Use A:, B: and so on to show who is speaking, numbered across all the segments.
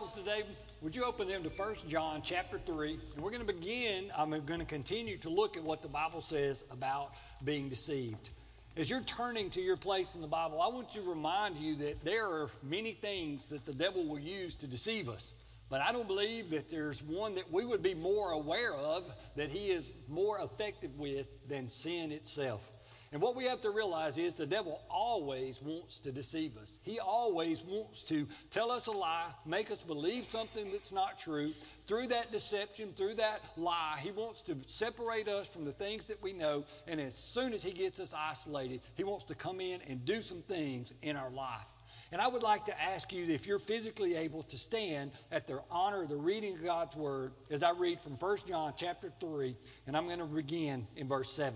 A: Bibles today, would you open them to 1 John chapter 3? And we're going to begin, I'm going to continue to look at what the Bible says about being deceived. As you're turning to your place in the Bible, I want to remind you that there are many things that the devil will use to deceive us. But I don't believe that there's one that we would be more aware of that he is more effective with than sin itself. And what we have to realize is the devil always wants to deceive us. He always wants to tell us a lie, make us believe something that's not true. Through that deception, through that lie, he wants to separate us from the things that we know. And as soon as he gets us isolated, he wants to come in and do some things in our life. And I would like to ask you if you're physically able to stand at the honor of the reading of God's Word as I read from 1 John chapter 3, and I'm going to begin in verse 7.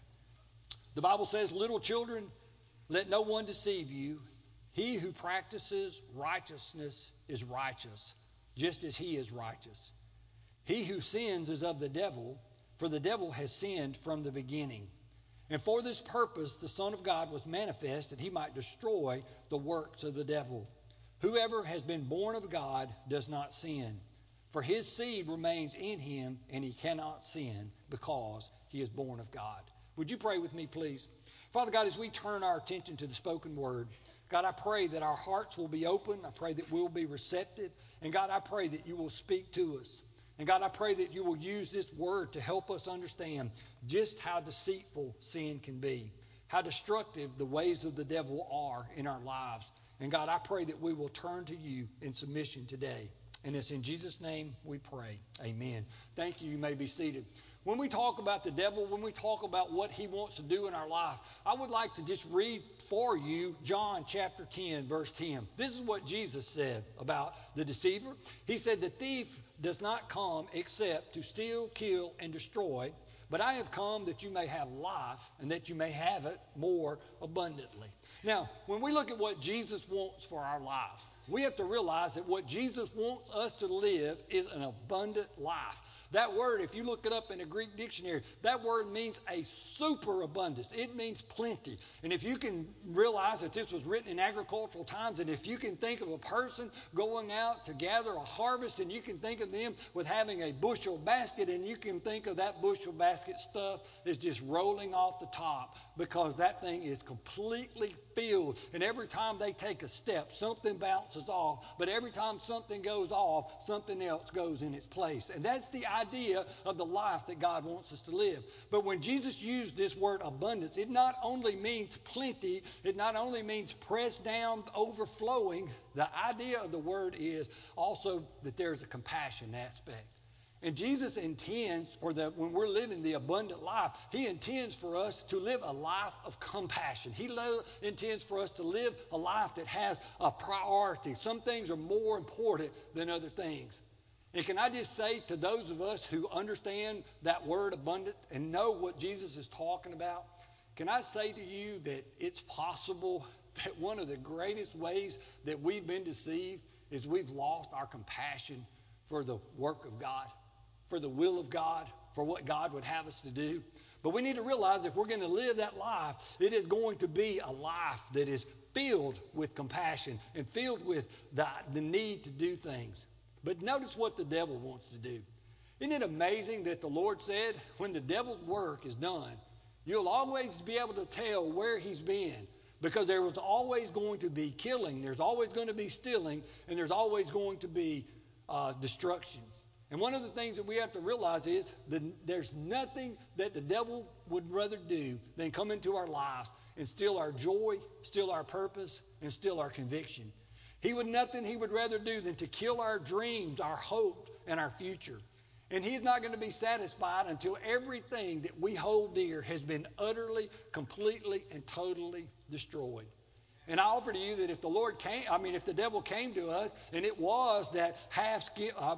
A: The Bible says, "Little children, let no one deceive you. He who practices righteousness is righteous, just as he is righteous. He who sins is of the devil, for the devil has sinned from the beginning. And for this purpose the Son of God was manifest, that he might destroy the works of the devil. Whoever has been born of God does not sin, for his seed remains in him, and he cannot sin because he is born of God." Would you pray with me, please? Father God, as we turn our attention to the spoken word, God, I pray that our hearts will be open. I pray that we'll be receptive. And God, I pray that you will speak to us. And God, I pray that you will use this word to help us understand just how deceitful sin can be, how destructive the ways of the devil are in our lives. And God, I pray that we will turn to you in submission today. And it's in Jesus' name we pray. Amen. Thank you. You may be seated. When we talk about the devil, when we talk about what he wants to do in our life, I would like to just read for you John chapter 10, verse 10. This is what Jesus said about the deceiver. He said, "The thief does not come except to steal, kill, and destroy. But I have come that you may have life and that you may have it more abundantly." Now, when we look at what Jesus wants for our lives, we have to realize that what Jesus wants us to live is an abundant life. That word, if you look it up in a Greek dictionary, that word means a superabundance. It means plenty. And if you can realize that this was written in agricultural times, and if you can think of a person going out to gather a harvest, and you can think of them with having a bushel basket, and you can think of that bushel basket stuff is just rolling off the top because that thing is completely filled. And every time they take a step, something bounces off. But every time something goes off, something else goes in its place. And that's the idea of the life that God wants us to live. But when Jesus used this word abundance, it not only means plenty, it not only means pressed down, overflowing. The idea of the word is also that there's a compassion aspect. And Jesus intends when we're living the abundant life, he intends for us to live a life of compassion. He intends for us to live a life that has a priority. Some things are more important than other things. And can I just say to those of us who understand that word abundant and know what Jesus is talking about, can I say to you that it's possible that one of the greatest ways that we've been deceived is we've lost our compassion for the work of God, for the will of God, for what God would have us to do. But we need to realize if we're going to live that life, it is going to be a life that is filled with compassion and filled with the need to do things. But notice what the devil wants to do. Isn't it amazing that the Lord said when the devil's work is done, you'll always be able to tell where he's been, because there was always going to be killing, there's always going to be stealing, and there's always going to be destruction. And one of the things that we have to realize is that there's nothing that the devil would rather do than come into our lives and steal our joy, steal our purpose, and steal our conviction. He would rather do than to kill our dreams, our hope, and our future. And he's not going to be satisfied until everything that we hold dear has been utterly, completely, and totally destroyed. And I offer to you that if the devil came to us and it was that half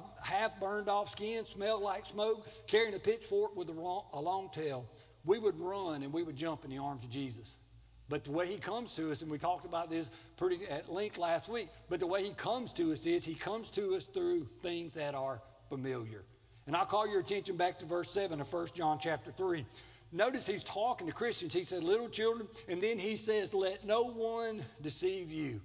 A: burned off skin, smelled like smoke, carrying a pitchfork with a long tail, we would run and we would jump in the arms of Jesus. But the way he comes to us, and we talked about this pretty at length last week, but the way he comes to us is he comes to us through things that are familiar. And I'll call your attention back to verse 7 of 1 John chapter 3. Notice he's talking to Christians. He said, "Little children," and then he says, "Let no one deceive you."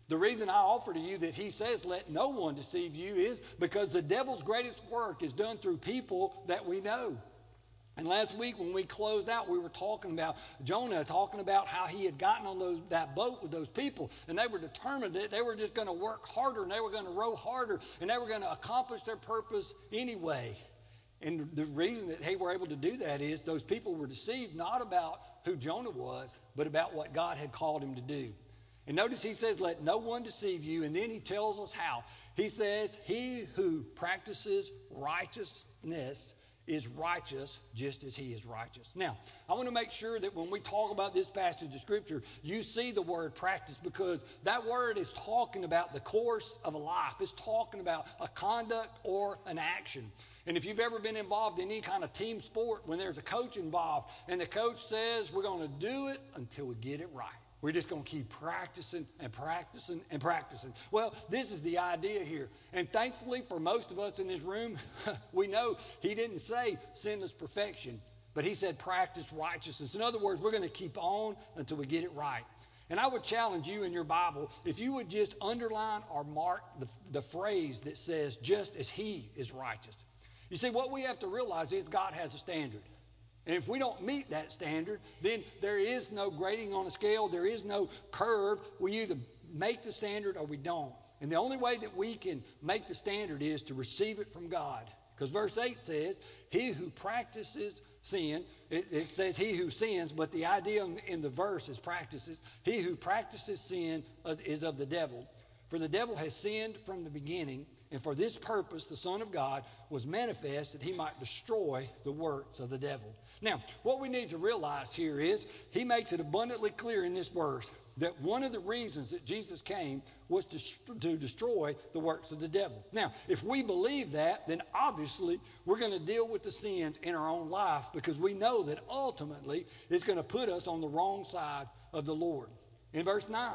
A: The reason I offer to you that he says, let no one deceive you, is because the devil's greatest work is done through people that we know. And last week when we closed out, we were talking about Jonah, talking about how he had gotten on that boat with those people, and they were determined that they were just going to work harder, and they were going to row harder, and they were going to accomplish their purpose anyway. And the reason that they were able to do that is those people were deceived not about who Jonah was, but about what God had called him to do. And notice he says, let no one deceive you. And then he tells us how. He says, he who practices righteousness is righteous just as he is righteous. Now, I want to make sure that when we talk about this passage of Scripture, you see the word practice, because that word is talking about the course of a life. It's talking about a conduct or an action. And if you've ever been involved in any kind of team sport, when there's a coach involved and the coach says we're going to do it until we get it right. We're just going to keep practicing and practicing and practicing. Well, this is the idea here. And thankfully for most of us in this room, we know he didn't say sinless perfection, but he said practice righteousness. In other words, we're going to keep on until we get it right. And I would challenge you in your Bible, if you would just underline or mark the phrase that says just as he is righteous. You see, what we have to realize is God has a standard. And if we don't meet that standard, then there is no grading on a scale. There is no curve. We either make the standard or we don't. And the only way that we can make the standard is to receive it from God. Because verse 8 says, he who practices sin, it says he who sins, but the idea in the verse is practices. He who practices sin is of the devil. For the devil has sinned from the beginning, and for this purpose the Son of God was manifest that he might destroy the works of the devil. Now, what we need to realize here is he makes it abundantly clear in this verse that one of the reasons that Jesus came was to destroy the works of the devil. Now, if we believe that, then obviously we're going to deal with the sins in our own life, because we know that ultimately it's going to put us on the wrong side of the Lord. In verse 9,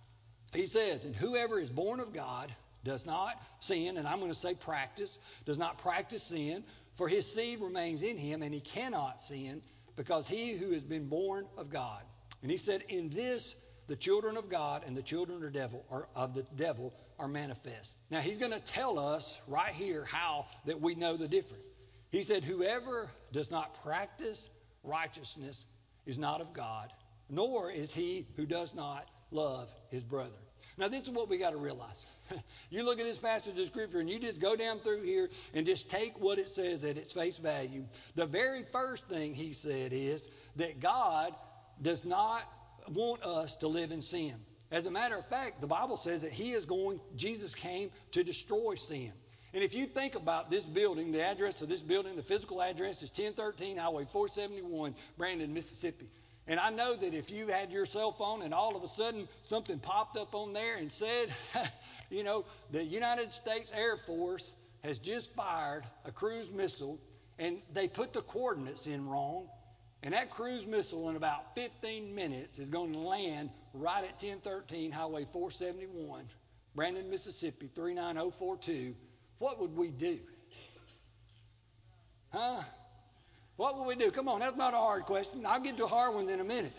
A: he says, and whoever is born of God does not sin, and I'm going to say practice, does not practice sin, for his seed remains in him, and he cannot sin, because he who has been born of God. And he said, in this the children of God and the children of the devil are manifest. Now he's going to tell us right here how that we know the difference. He said, whoever does not practice righteousness is not of God, nor is he who does not love his brother. Now this is what we got to realize. You look at this passage of Scripture and you just go down through here and just take what it says at its face value. The very first thing he said is that God does not want us to live in sin. As a matter of fact, the Bible says that Jesus came to destroy sin. And if you think about this building, the address of this building, the physical address is 1013 Highway 471, Brandon, Mississippi. And I know that if you had your cell phone and all of a sudden something popped up on there and said, the United States Air Force has just fired a cruise missile, and they put the coordinates in wrong, and that cruise missile in about 15 minutes is going to land right at 1013 Highway 471, Brandon, Mississippi, 39042, what would we do? Huh? What would we do? Come on, that's not a hard question. I'll get to hard ones in a minute.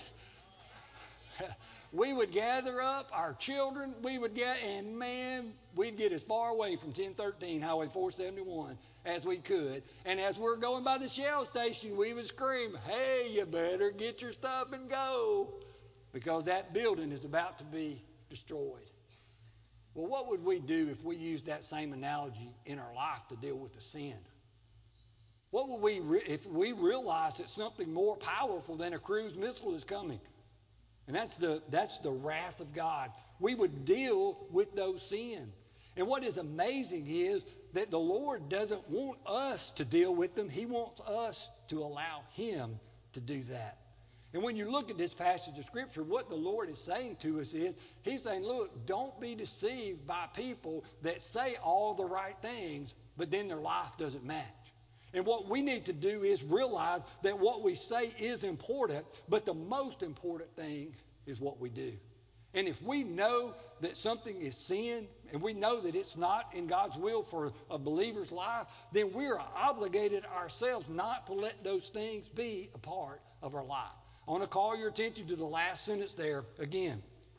A: We would gather up our children, and man, we'd get as far away from 1013 Highway 471 as we could. And as we're going by the Shell station, we would scream, hey, you better get your stuff and go, because that building is about to be destroyed. Well, what would we do if we used that same analogy in our life to deal with the sin? What would if we realized that something more powerful than a cruise missile is coming? And that's the wrath of God. We would deal with those sins. And what is amazing is that the Lord doesn't want us to deal with them. He wants us to allow him to do that. And when you look at this passage of Scripture, what the Lord is saying to us is, he's saying, look, don't be deceived by people that say all the right things, but then their life doesn't match. And what we need to do is realize that what we say is important, but the most important thing is what we do. And if we know that something is sin, and we know that it's not in God's will for a believer's life, then we're obligated ourselves not to let those things be a part of our life. I want to call your attention to the last sentence there again.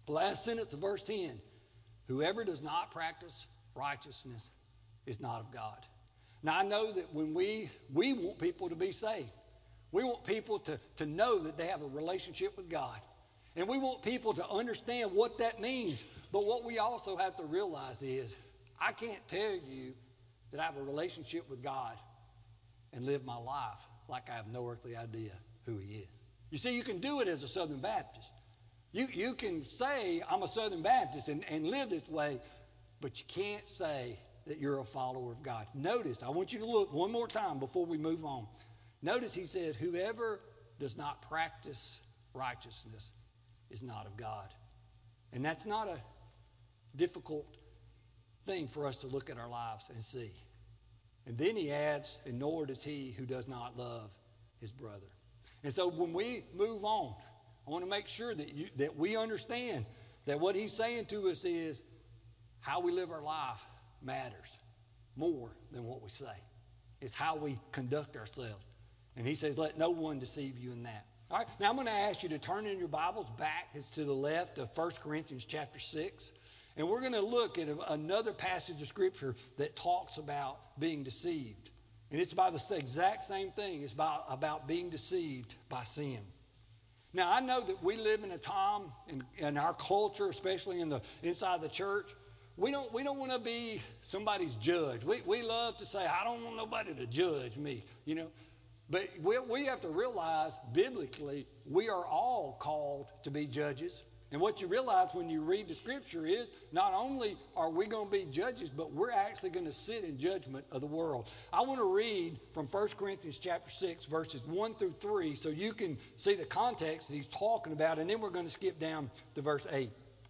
A: The last sentence of verse 10, whoever does not practice righteousness is not of God. Now, I know that when we want people to be saved. We want people to know that they have a relationship with God. And we want people to understand what that means. But what we also have to realize is, I can't tell you that I have a relationship with God and live my life like I have no earthly idea who He is. You see, you can do it as a Southern Baptist. You can say, I'm a Southern Baptist and live this way, but you can't say that you're a follower of God. Notice, I want you to look one more time before we move on. Notice he says, whoever does not practice righteousness is not of God. And that's not a difficult thing for us to look at our lives and see. And then he adds, and nor does he who does not love his brother. And so when we move on, I want to make sure that we understand that what he's saying to us is how we live our life matters more than what we say. It's how we conduct ourselves. And he says, let no one deceive you in that. All right, now I'm going to ask you to turn in your Bibles back. It's to the left of 1 Corinthians chapter 6. And we're going to look at another passage of Scripture that talks about being deceived. And it's about the exact same thing. It's about being deceived by sin. Now, I know that we live in a time in our culture, especially inside the church, we don't want to be somebody's judge. We love to say, I don't want nobody to judge me, you know. But we have to realize, biblically, we are all called to be judges. And what you realize when you read the Scripture is not only are we going to be judges, but we're actually going to sit in judgment of the world. I want to read from 1 Corinthians chapter 6, verses 1 through 3, so you can see the context that he's talking about, and then we're going to skip down to verse 8.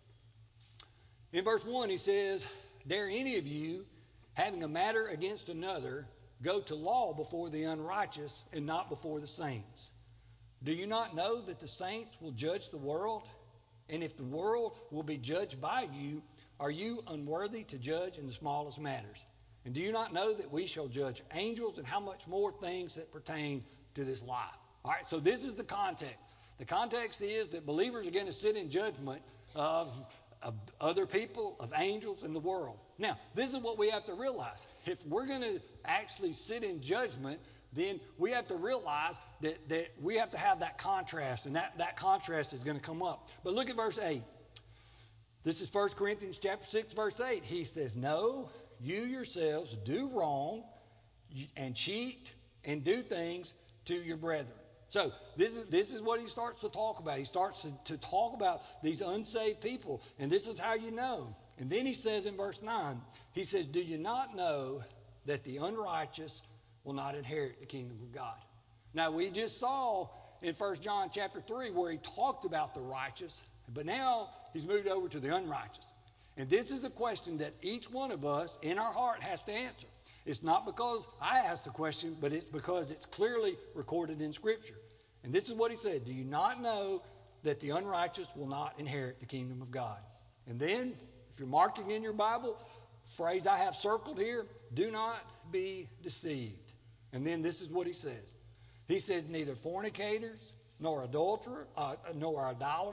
A: In verse 1, he says, dare any of you, having a matter against another, go to law before the unrighteous and not before the saints? Do you not know that the saints will judge the world? And if the world will be judged by you, are you unworthy to judge in the smallest matters? And do you not know that we shall judge angels, and how much more things that pertain to this life? All right, so this is the context. The context is that believers are going to sit in judgment of other people, of angels, and the world. Now, this is what we have to realize. If we're going to actually sit in judgment, then we have to realize that we have to have that contrast, and that contrast is going to come up. But look at verse 8. This is 1 Corinthians chapter 6, verse 8. He says, no, you yourselves do wrong and cheat and do things to your brethren. So this is what he starts to talk about. He starts to talk about these unsaved people, and this is how you know. And then he says in verse 9, he says, do you not know that the unrighteous will not inherit the kingdom of God? Now, we just saw in 1 John chapter 3 where he talked about the righteous, but now he's moved over to the unrighteous. And this is the question that each one of us in our heart has to answer. It's not because I asked the question, but it's because it's clearly recorded in Scripture. And this is what he said, do you not know that the unrighteous will not inherit the kingdom of God? And then, if you're marking in your Bible, phrase I have circled here, do not be deceived. And then this is what he says. He says, neither fornicators, nor idolaters, nor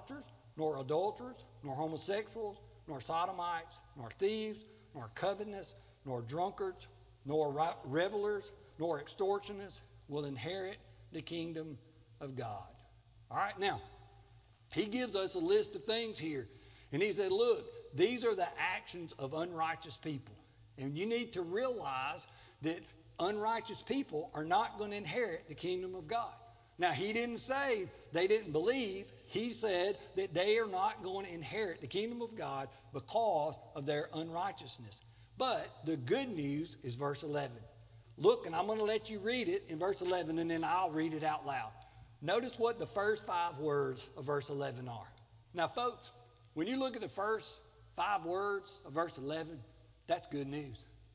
A: adulterers, nor homosexuals, nor sodomites, nor thieves, nor covetous, nor drunkards, nor revelers, nor extortioners will inherit the kingdom of God. All right, now, he gives us a list of things here. And he said, look, these are the actions of unrighteous people. And you need to realize that unrighteous people are not going to inherit the kingdom of God. Now, he didn't say they didn't believe. He said that they are not going to inherit the kingdom of God because of their unrighteousness. But the good news is verse 11. Look, and I'm going to let you read it in verse 11, and then I'll read it out loud. Notice what the first 5 words of verse 11 are. Now, folks, when you look at the first 5 words of verse 11, that's good news.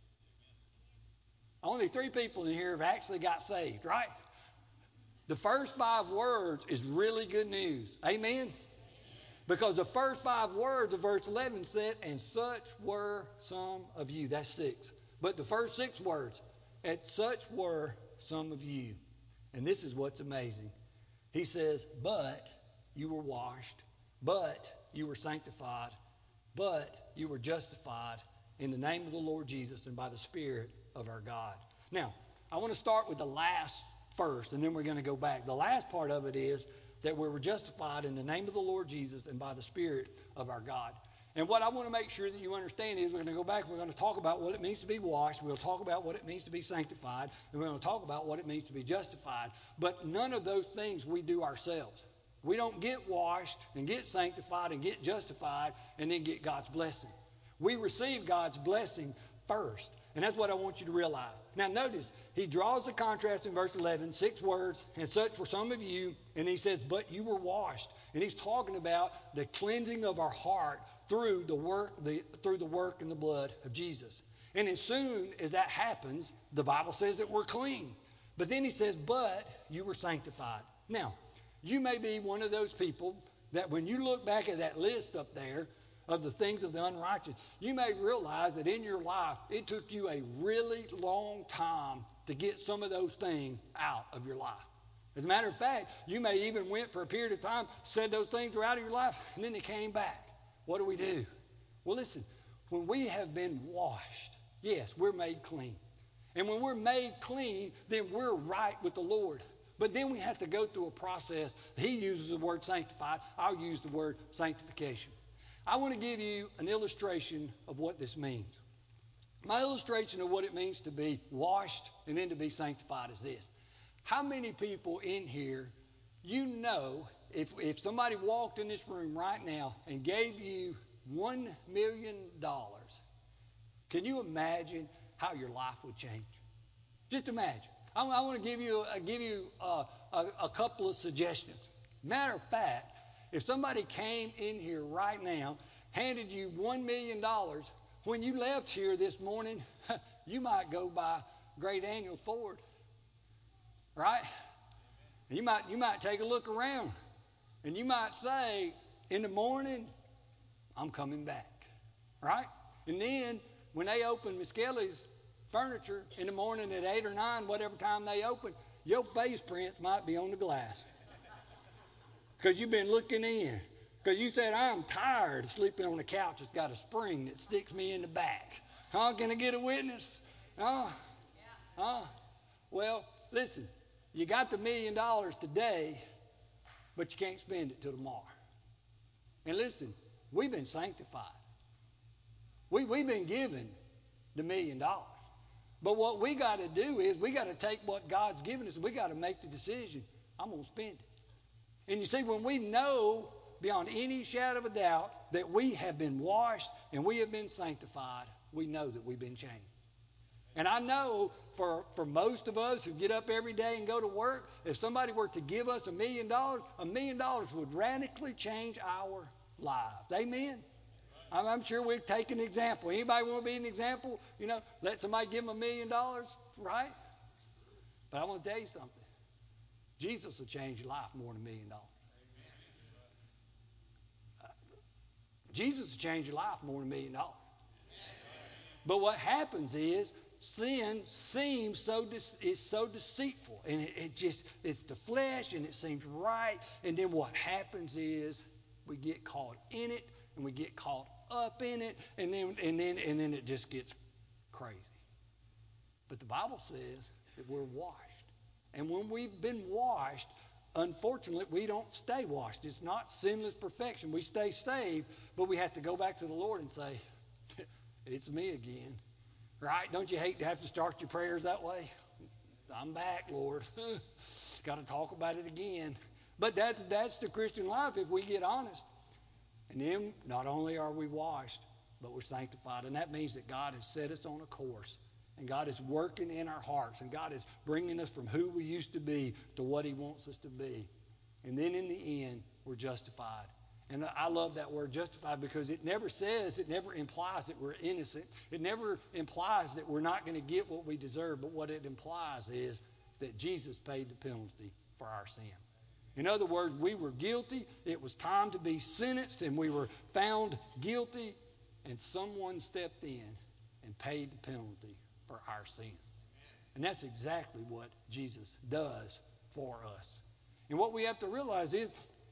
A: Only 3 people in here have actually got saved, right? The first 5 words is really good news. Amen? Because the first 5 words of verse 11 said, and such were some of you. That's 6. But the first 6 words, and such were some of you. And this is what's amazing. He says, but you were washed, but you were sanctified, but you were justified in the name of the Lord Jesus and by the Spirit of our God. Now, I want to start with the last first, and then we're going to go back. The last part of it is that we were justified in the name of the Lord Jesus and by the Spirit of our God. And what I want to make sure that you understand is we're going to go back, we're going to talk about what it means to be washed, we'll talk about what it means to be sanctified, and we're going to talk about what it means to be justified. But none of those things we do ourselves. We don't get washed and get sanctified and get justified and then get God's blessing. We receive God's blessing first. And that's what I want you to realize. Now notice, he draws the contrast in verse 11, 6 words, and such for some of you, and he says, but you were washed. And he's talking about the cleansing of our heart through the work and the blood of Jesus. And as soon as that happens, the Bible says that we're clean. But then he says, but you were sanctified. Now, you may be one of those people that when you look back at that list up there of the things of the unrighteous, you may realize that in your life, it took you a really long time to get some of those things out of your life. As a matter of fact, you may even went for a period of time, said those things were out of your life, and then they came back. What do? Well, listen, when we have been washed, yes, we're made clean. And when we're made clean, then we're right with the Lord. But then we have to go through a process. He uses the word sanctified. I'll use the word sanctification. I want to give you an illustration of what this means. My illustration of what it means to be washed and then to be sanctified is this. How many people in here, you know, if somebody walked in this room right now and gave you $1 million, can you imagine how your life would change? Just imagine. I want to give you a couple of suggestions. Matter of fact, if somebody came in here right now, handed you $1 million, when you left here this morning, you might go by Great Daniel Ford, right? And you might take a look around, and you might say, in the morning, I'm coming back, right? And then when they open Miss Kelly's furniture in the morning at 8 or 9, whatever time they open, your face prints might be on the glass because you've been looking in. Because you said, I'm tired of sleeping on the couch that's got a spring that sticks me in the back. Huh? Can I get a witness? Huh? Well, listen, you got the $1 million today, but you can't spend it till tomorrow. And listen, we've been sanctified. We've been given the $1 million. But what we got to do is we got to take what God's given us and we got to make the decision, I'm going to spend it. And you see, when we know beyond any shadow of a doubt that we have been washed and we have been sanctified, we know that we've been changed. And I know for most of us who get up every day and go to work, if somebody were to give us $1 million, $1 million would radically change our lives. Amen? I'm sure we'd take an example. Anybody want to be an example? You know, let somebody give them $1 million, right? But I want to tell you something. Jesus will change your life more than $1 million. Jesus will change your life more than $1 million. But what happens is sin seems is so deceitful, and it's the flesh, and it seems right. And then what happens is we get caught in it, and we get caught up in it, and then it just gets crazy. But the Bible says that we're washed, and when we've been washed, unfortunately, we don't stay washed. It's not sinless perfection. We stay saved, but we have to go back to the Lord and say, it's me again. Right? Don't you hate to have to start your prayers that way? I'm back, Lord. Got to talk about it again. But that's the Christian life if we get honest. And then not only are we washed, but we're sanctified. And that means that God has set us on a course. And God is working in our hearts. And God is bringing us from who we used to be to what He wants us to be. And then in the end, we're justified. And I love that word justified because it never implies that we're innocent. It never implies that we're not going to get what we deserve. But what it implies is that Jesus paid the penalty for our sin. In other words, we were guilty. It was time to be sentenced, and we were found guilty. And someone stepped in and paid the penalty for our sin. And that's exactly what Jesus does for us. And what we have to realize is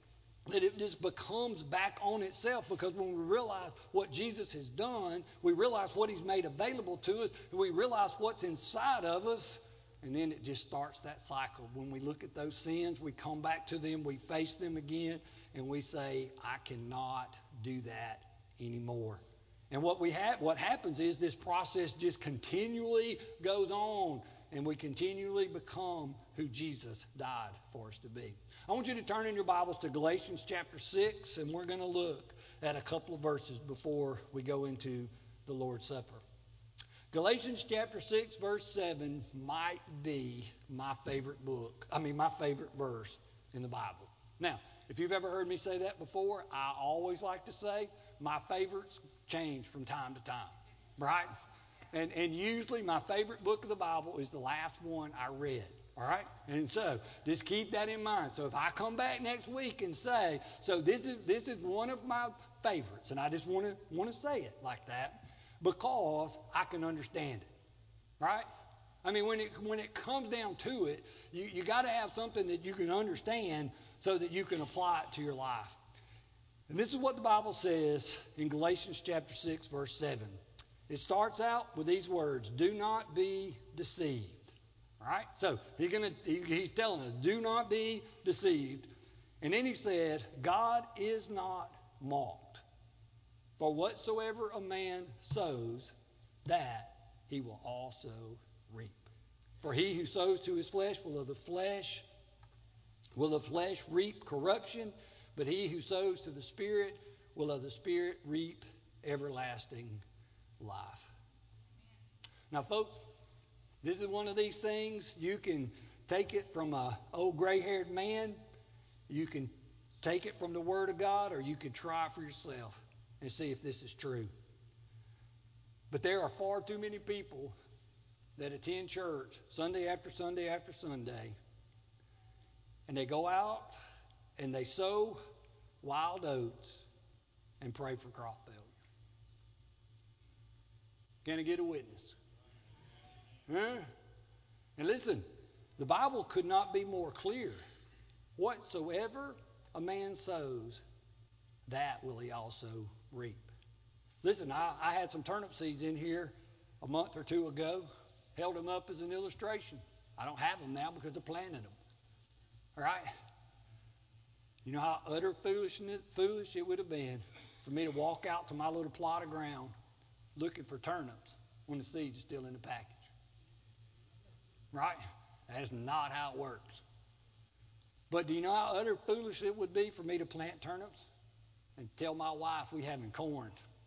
A: that it just becomes back on itself, because when we realize what Jesus has done, we realize what he's made available to us, and we realize what's inside of us, and then it just starts that cycle. When we look at those sins, we come back to them, we face them again, and we say, I cannot do that anymore. And what happens is this process just continually goes on, and we continually become who Jesus died for us to be. I want you to turn in your Bibles to Galatians chapter 6, and we're going to look at a couple of verses before we go into the Lord's Supper. Galatians chapter 6, verse 7 might be my favorite verse in the Bible. Now, if you've ever heard me say that before, I always like to say my favorites change from time to time, right? And usually my favorite book of the Bible is the last one I read, all right? And so just keep that in mind. So if I come back next week and say, so this is one of my favorites, and I just want to say it like that because I can understand it, right? I mean, when it comes down to it, you got to have something that you can understand so that you can apply it to your life. And this is what the Bible says in Galatians chapter 6, verse 7. It starts out with these words, do not be deceived. All right? So he's telling us, do not be deceived. And then he said, God is not mocked. For whatsoever a man sows, that he will also reap. For he who sows to his flesh will of the flesh reap corruption, but he who sows to the Spirit will of the Spirit reap everlasting life. Now, folks, this is one of these things. You can take it from an old gray-haired man, you can take it from the Word of God, or you can try it for yourself and see if this is true. But there are far too many people that attend church Sunday after Sunday after Sunday, and they go out and they sow wild oats and pray for crop failure. Can I get a witness? Huh? And listen, the Bible could not be more clear. Whatsoever a man sows, that will he also reap. Listen, I had some turnip seeds in here a month or two ago, held them up as an illustration. I don't have them now because I planted them. All right? You know how utter foolish it would have been for me to walk out to my little plot of ground looking for turnips when the seeds are still in the package. Right? That is not how it works. But do you know how utter foolish it would be for me to plant turnips and tell my wife we having corn?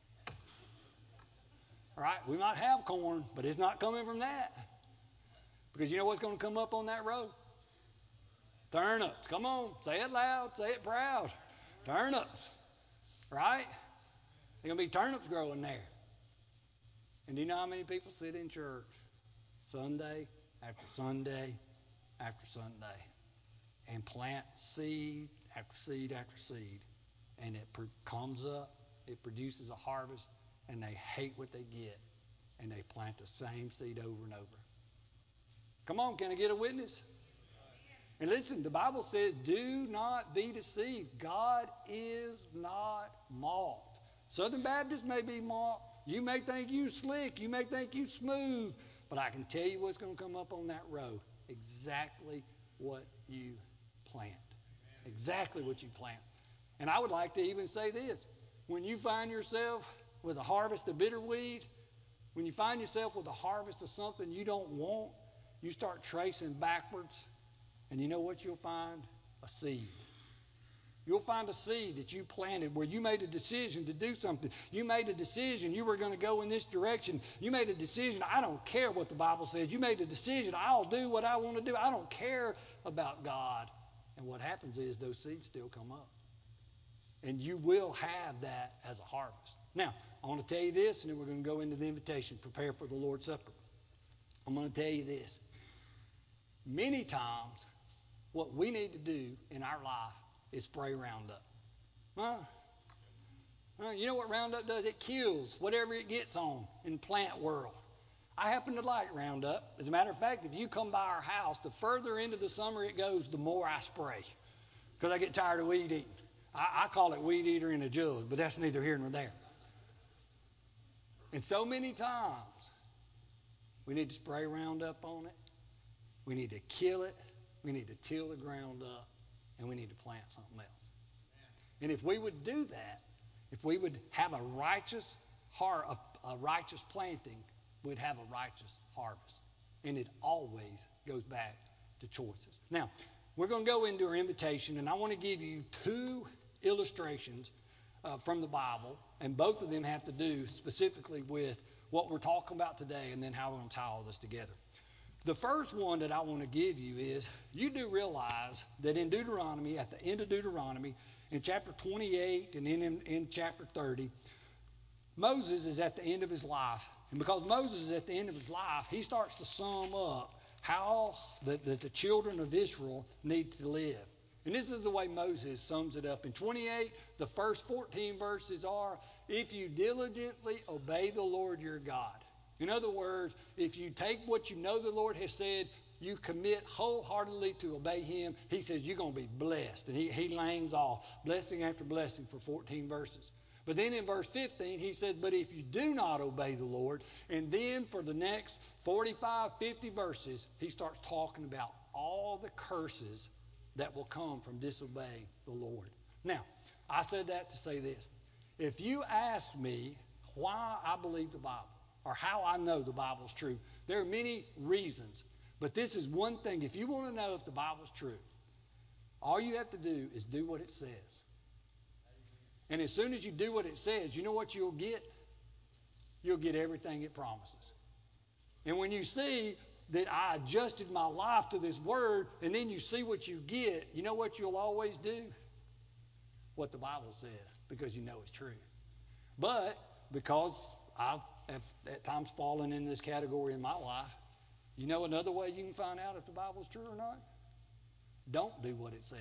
A: All right? We might have corn, but it's not coming from that. Because you know what's going to come up on that road? Turnips. Come on. Say it loud. Say it proud. Turnips. Right? There's going to be turnips growing there. And do you know how many people sit in church Sunday after Sunday after Sunday and plant seed after seed after seed, and it comes up, it produces a harvest, and they hate what they get, and they plant the same seed over and over? Come on, can I get a witness? And listen, the Bible says, do not be deceived. God is not mocked. Southern Baptists may be mocked. You may think you slick. You may think you smooth. But I can tell you what's going to come up on that row. Exactly what you plant. Exactly what you plant. And I would like to even say this. When you find yourself with a harvest of bitterweed, when you find yourself with a harvest of something you don't want, you start tracing backwards, and you know what you'll find? A seed. You'll find a seed that you planted where you made a decision to do something. You made a decision you were going to go in this direction. You made a decision, I don't care what the Bible says. You made a decision, I'll do what I want to do. I don't care about God. And what happens is those seeds still come up. And you will have that as a harvest. Now, I want to tell you this, and then we're going to go into the invitation, prepare for the Lord's Supper. I'm going to tell you this. Many times, what we need to do in our life is spray Roundup. You know what Roundup does? It kills whatever it gets on in the plant world. I happen to like Roundup. As a matter of fact, if you come by our house, the further into the summer it goes, the more I spray because I get tired of weed eating. I call it weed eater in a jug, but that's neither here nor there. And so many times, we need to spray Roundup on it. We need to kill it. We need to till the ground up. And we need to plant something else. And if we would do that, if we would have a righteous heart, a righteous planting, we'd have a righteous harvest. And it always goes back to choices. Now, we're going to go into our invitation, and I want to give you two illustrations from the Bible, and both of them have to do specifically with what we're talking about today and then how we're going to tie all this together. The first one that I want to give you is, you do realize that in Deuteronomy, at the end of Deuteronomy, in chapter 28 and in chapter 30, Moses is at the end of his life. And because Moses is at the end of his life, he starts to sum up how the children of Israel need to live. And this is the way Moses sums it up. In 28, the first 14 verses are, if you diligently obey the Lord your God. In other words, if you take what you know the Lord has said, you commit wholeheartedly to obey him, he says you're going to be blessed. And he names off blessing after blessing for 14 verses. But then in verse 15, he says, but if you do not obey the Lord, and then for the next 45, 50 verses, he starts talking about all the curses that will come from disobeying the Lord. Now, I said that to say this. If you ask me why I believe the Bible, or how I know the Bible's true, there are many reasons. But this is one thing. If you want to know if the Bible's true, all you have to do is do what it says. And as soon as you do what it says, you know what you'll get? You'll get everything it promises. And when you see that I adjusted my life to this word, and then you see what you get, you know what you'll always do? What the Bible says, because you know it's true. But because I have at times fallen in this category in my life, you know another way you can find out if the Bible's true or not? Don't do what it says.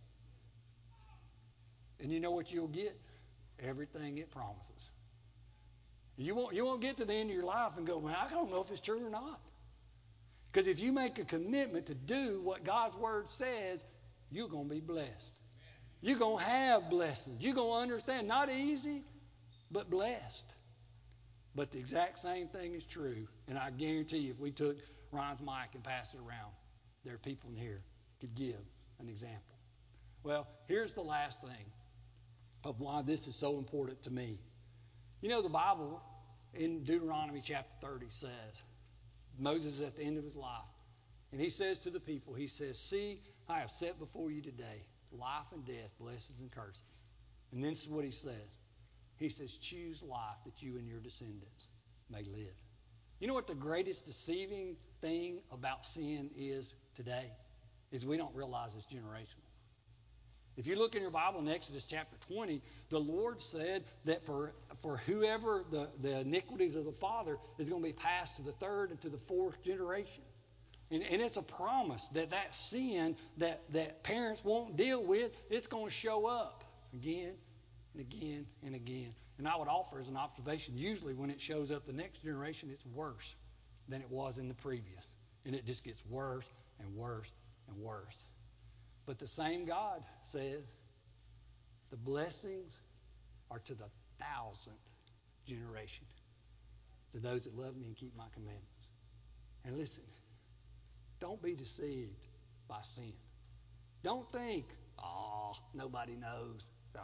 A: And you know what you'll get? Everything it promises. You won't get to the end of your life and go, man, I don't know if it's true or not. Because if you make a commitment to do what God's Word says, you're going to be blessed. You're going to have blessings. You're going to understand. Not easy, but blessed. But the exact same thing is true. And I guarantee you, if we took Ryan's mic and passed it around, there are people in here who could give an example. Well, here's the last thing of why this is so important to me. You know, the Bible in Deuteronomy chapter 30 says, Moses is at the end of his life, and he says to the people, he says, see, I have set before you today life and death, blessings and curses. And this is what he says. He says, choose life that you and your descendants may live. You know what the greatest deceiving thing about sin is today? Is we don't realize it's generational. If you look in your Bible in Exodus chapter 20, the Lord said that for whoever the iniquities of the father is going to be passed to the third and to the fourth generation. And it's a promise that sin that parents won't deal with, it's going to show up again and again and again. And I would offer as an observation, usually when it shows up the next generation, it's worse than it was in the previous. And it just gets worse and worse and worse. But the same God says the blessings are to the 1,000th generation, to those that love me and keep my commandments. And listen, don't be deceived by sin. Don't think, nobody knows.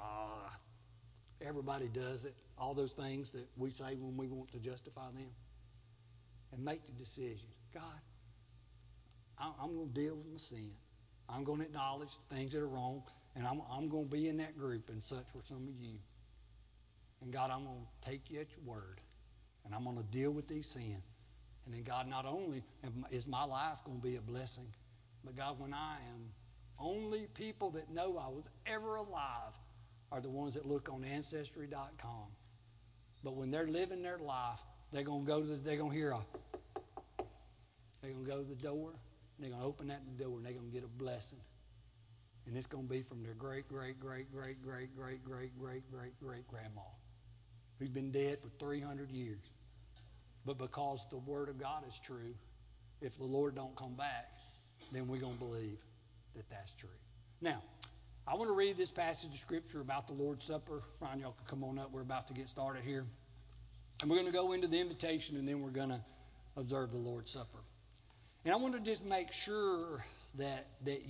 A: Everybody does it. All those things that we say when we want to justify them. And make the decision. God, I'm going to deal with my sin. I'm going to acknowledge the things that are wrong, and I'm going to be in that group, and such for some of you. And God, I'm going to take you at your word, and I'm going to deal with these sins. And then God, not only is my life going to be a blessing, but God, when I am, only people that know I was ever alive are the ones that look on Ancestry.com. But when they're living their life, they're going to go they're going to hear they're going to go to the door. They're going to open that door and they're going to get a blessing. And it's going to be from their great, great, great, great, great, great, great, great, great, great grandma who's been dead for 300 years. But because the Word of God is true, if the Lord don't come back, then we're going to believe that that's true. Now, I want to read this passage of Scripture about the Lord's Supper. Ryan, y'all can come on up. We're about to get started here. And we're going to go into the invitation, and then we're going to observe the Lord's Supper. And I want to just make sure that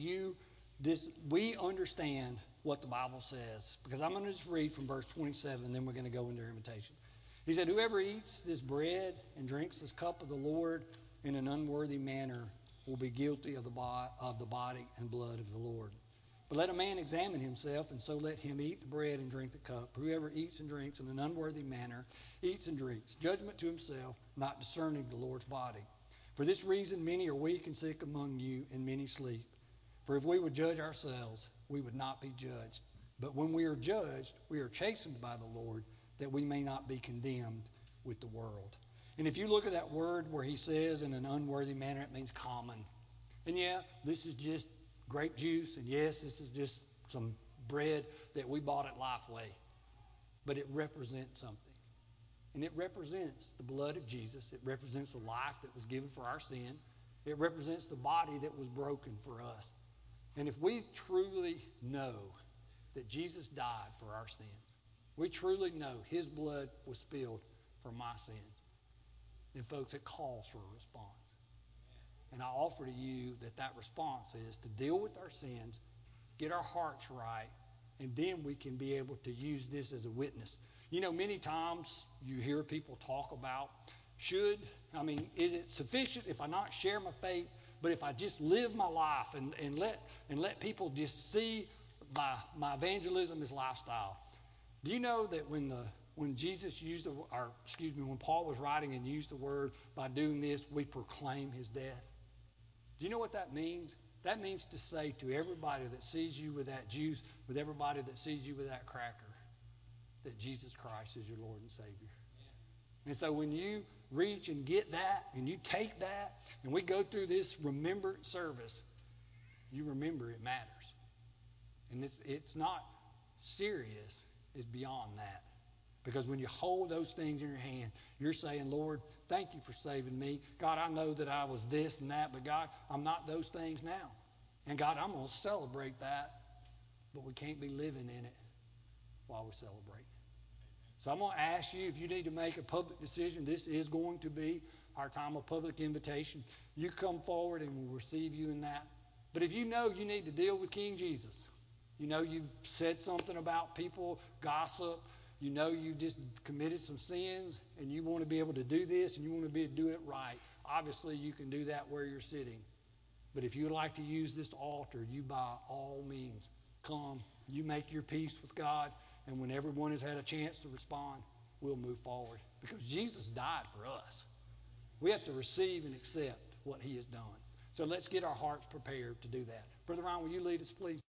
A: we understand what the Bible says, because I'm going to just read from verse 27, and then we're going to go into our invitation. He said, "Whoever eats this bread and drinks this cup of the Lord in an unworthy manner will be guilty of the body and blood of the Lord. But let a man examine himself, and so let him eat the bread and drink the cup. Whoever eats and drinks in an unworthy manner eats and drinks judgment to himself, not discerning the Lord's body. For this reason many are weak and sick among you, and many sleep. For if we would judge ourselves, we would not be judged. But when we are judged, we are chastened by the Lord, that we may not be condemned with the world." And if you look at that word where he says in an unworthy manner, it means common. And yeah, this is just grape juice, and yes, this is just some bread that we bought at Lifeway. But it represents something. And it represents the blood of Jesus. It represents the life that was given for our sin. It represents the body that was broken for us. And if we truly know that Jesus died for our sins, we truly know his blood was spilled for my sins, then folks, it calls for a response. And I offer to you that response is to deal with our sins, get our hearts right, and then we can be able to use this as a witness. You know, many times you hear people talk about, is it sufficient if I not share my faith, but if I just live my life and let people just see my evangelism as lifestyle? Do you know that when Jesus used when Paul was writing and used the word, by doing this, we proclaim his death? Do you know what that means? That means to say to everybody that sees you with that juice, with everybody that sees you with that cracker, that Jesus Christ is your Lord and Savior. And so when you reach and get that, and you take that, and we go through this remembrance service, you remember it matters. And it's not serious, it's beyond that. Because when you hold those things in your hand, you're saying, "Lord, thank you for saving me. God, I know that I was this and that, but God, I'm not those things now. And God, I'm going to celebrate that." But we can't be living in it while we celebrate. So I'm going to ask you, if you need to make a public decision, this is going to be our time of public invitation. You come forward and we'll receive you in that. But if you know you need to deal with King Jesus, you know you've said something about people, gossip, you know you just committed some sins, and you want to be able to do this, and you want to be able to do it right, obviously you can do that where you're sitting. But if you would like to use this altar, you by all means come. You make your peace with God, and when everyone has had a chance to respond, we'll move forward. Because Jesus died for us. We have to receive and accept what he has done. So let's get our hearts prepared to do that. Brother Ryan, will you lead us, please?